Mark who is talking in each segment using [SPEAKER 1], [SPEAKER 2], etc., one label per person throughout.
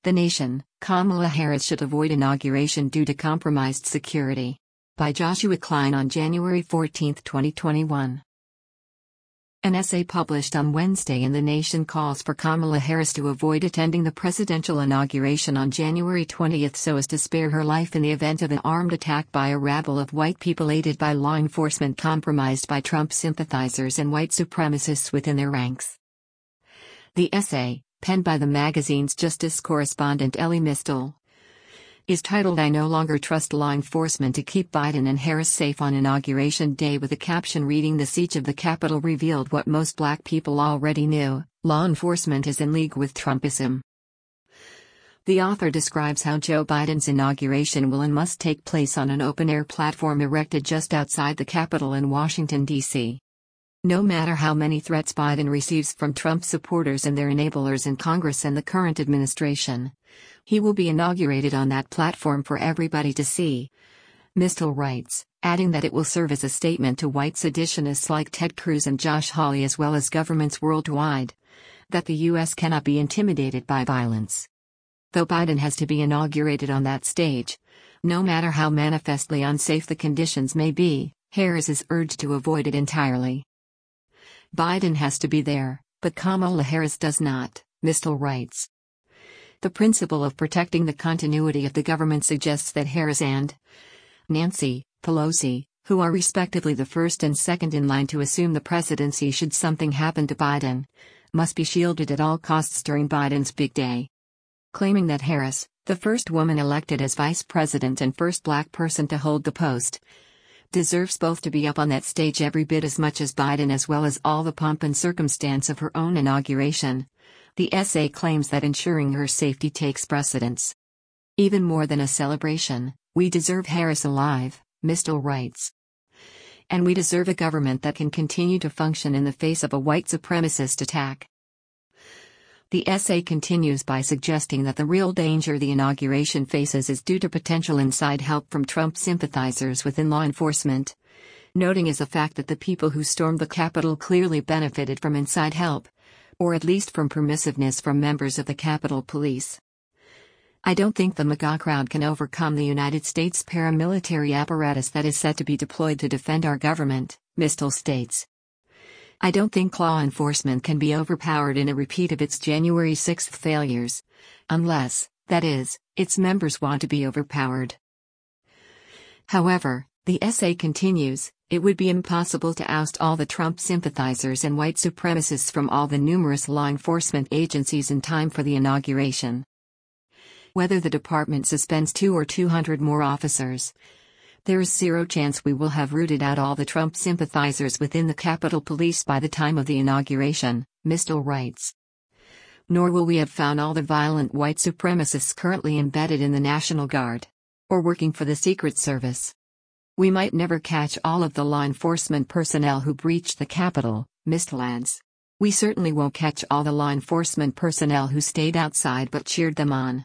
[SPEAKER 1] The Nation, Kamala Harris should avoid inauguration due to compromised security. By Joshua Klein on January 14, 2021. An essay published on Wednesday in The Nation calls for Kamala Harris to avoid attending the presidential inauguration on January 20 so as to spare her life in the event of an armed attack by a rabble of white people aided by law enforcement compromised by Trump sympathizers and white supremacists within their ranks. The essay, penned by the magazine's justice correspondent Elie Mystal, is titled "I No Longer Trust Law Enforcement to Keep Biden and Harris Safe on Inauguration Day," with a caption reading, "The siege of the Capitol revealed what most black people already knew: law enforcement is in league with Trumpism." The author describes how Joe Biden's inauguration will and must take place on an open-air platform erected just outside the Capitol in Washington, D.C. No matter how many threats Biden receives from Trump supporters and their enablers in Congress and the current administration, he will be inaugurated on that platform for everybody to see. Mystal writes, adding that it will serve as a statement to white seditionists like Ted Cruz and Josh Hawley as well as governments worldwide, that the U.S. cannot be intimidated by violence. Though Biden has to be inaugurated on that stage, no matter how manifestly unsafe the conditions may be, Harris is urged to avoid it entirely. Biden has to be there, but Kamala Harris does not, Mystal writes. The principle of protecting the continuity of the government suggests that Harris and Nancy Pelosi, who are respectively the first and second in line to assume the presidency should something happen to Biden, must be shielded at all costs during Biden's big day. Claiming that Harris, the first woman elected as vice president and first black person to hold the post, deserves both to be up on that stage every bit as much as Biden as well as all the pomp and circumstance of her own inauguration, the essay claims that ensuring her safety takes precedence. Even more than a celebration, we deserve Harris alive, Mystal writes. And we deserve a government that can continue to function in the face of a white supremacist attack. The essay continues by suggesting that the real danger the inauguration faces is due to potential inside help from Trump sympathizers within law enforcement, noting as a fact that the people who stormed the Capitol clearly benefited from inside help, or at least from permissiveness from members of the Capitol Police. "I don't think the MAGA crowd can overcome the United States paramilitary apparatus that is set to be deployed to defend our government," Mystal states. "I don't think law enforcement can be overpowered in a repeat of its January 6 failures, unless, that is, its members want to be overpowered." However, the essay continues, it would be impossible to oust all the Trump sympathizers and white supremacists from all the numerous law enforcement agencies in time for the inauguration. Whether the department suspends 200 or 200 more officers, there is zero chance we will have rooted out all the Trump sympathizers within the Capitol Police by the time of the inauguration, Mystal writes. Nor will we have found all the violent white supremacists currently embedded in the National Guard, or working for the Secret Service. We might never catch all of the law enforcement personnel who breached the Capitol, Mystal adds. We certainly won't catch all the law enforcement personnel who stayed outside but cheered them on.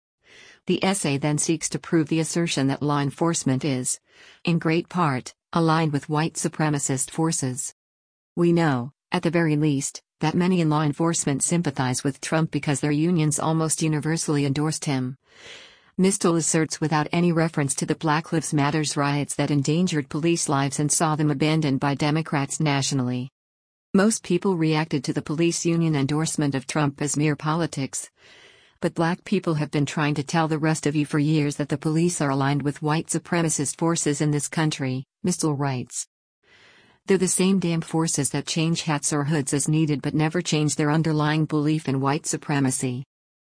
[SPEAKER 1] The essay then seeks to prove the assertion that law enforcement is, in great part, aligned with white supremacist forces. We know, at the very least, that many in law enforcement sympathize with Trump because their unions almost universally endorsed him. Mystal asserts without any reference to the Black Lives Matter riots that endangered police lives and saw them abandoned by Democrats nationally. Most people reacted to the police union endorsement of Trump as mere politics. But black people have been trying to tell the rest of you for years that the police are aligned with white supremacist forces in this country, Mystal writes. They're the same damn forces that change hats or hoods as needed but never change their underlying belief in white supremacy.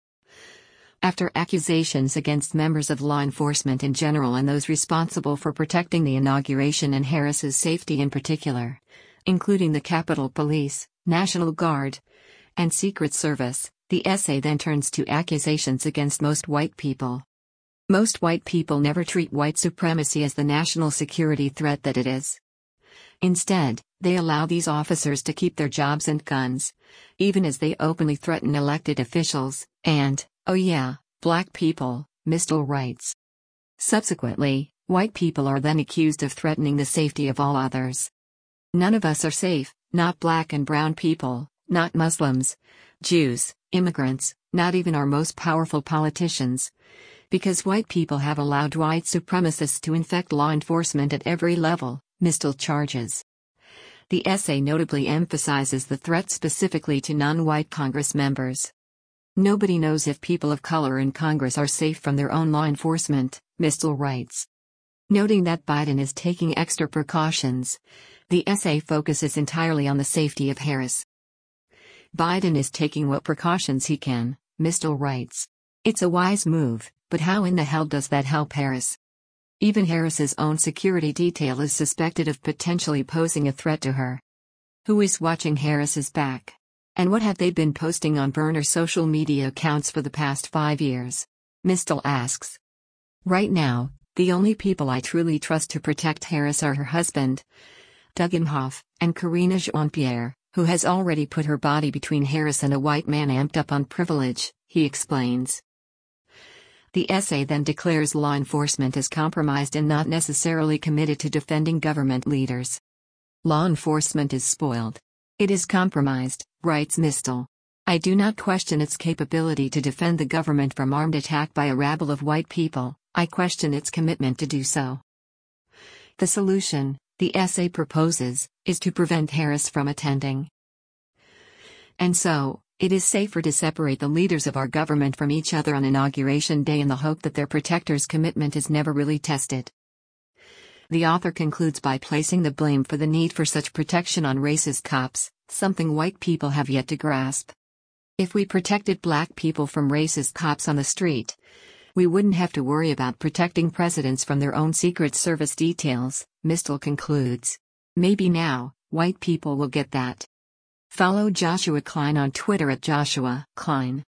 [SPEAKER 1] After accusations against members of law enforcement in general and those responsible for protecting the inauguration and Harris's safety in particular, including the Capitol Police, National Guard, and Secret Service, the essay then turns to accusations against most white people. Most white people never treat white supremacy as the national security threat that it is. Instead, they allow these officers to keep their jobs and guns, even as they openly threaten elected officials, and, oh yeah, black people, Mystal writes. Subsequently, white people are then accused of threatening the safety of all others. None of us are safe, not black and brown people, not Muslims, Jews, immigrants, Not even our most powerful politicians. Because white people have allowed white supremacists to infect law enforcement at every level, Mistel charges. The essay notably emphasizes the threat specifically to non-white Congress members. Nobody knows if people of color in Congress are safe from their own law enforcement, Mistel writes. Noting that Biden is taking extra precautions, the essay focuses entirely on the safety of Harris. Biden is taking what precautions he can, Mistel writes. It's a wise move, but how in the hell does that help Harris? Even Harris's own security detail is suspected of potentially posing a threat to her. Who is watching Harris's back? And what have they been posting on burner social media accounts for the past 5 years? Mistel asks. Right now, the only people I truly trust to protect Harris are her husband, Doug Emhoff, and Karine Jean-Pierre, who has already put her body between Harris and a white man amped up on privilege, he explains. The essay then declares law enforcement is compromised and not necessarily committed to defending government leaders. Law enforcement is spoiled. It is compromised, writes Mistel. I do not question its capability to defend the government from armed attack by a rabble of white people, I question its commitment to do so. The solution, the essay proposes, is to prevent Harris from attending. And so, it is safer to separate the leaders of our government from each other on Inauguration Day in the hope that their protector's commitment is never really tested. The author concludes by placing the blame for the need for such protection on racist cops, something white people have yet to grasp. If we protected black people from racist cops on the street, we wouldn't have to worry about protecting presidents from their own Secret Service details, Mistel concludes. Maybe now, white people will get that. Follow Joshua Klein on Twitter at Joshua Klein.